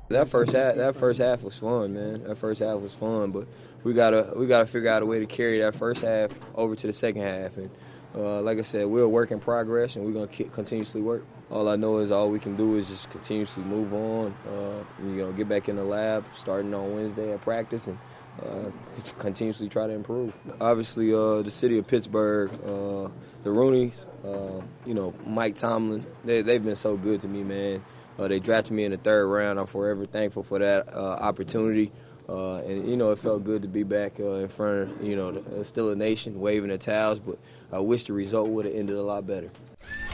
That first half was fun, man. That first half was fun, but we gotta figure out a way to carry that first half over to the second half. And like I said, we're a work in progress, and we're gonna continuously work. All I know is all we can do is just continuously move on. Get back in the lab starting on Wednesday at practice, and continuously try to improve. Obviously, the city of Pittsburgh, the Rooneys, Mike Tomlin, they've been so good to me, man. They drafted me in the third round. I'm forever thankful for that opportunity. It felt good to be back in front of, the Steeler Nation, waving the towels, but I wish the result would have ended a lot better.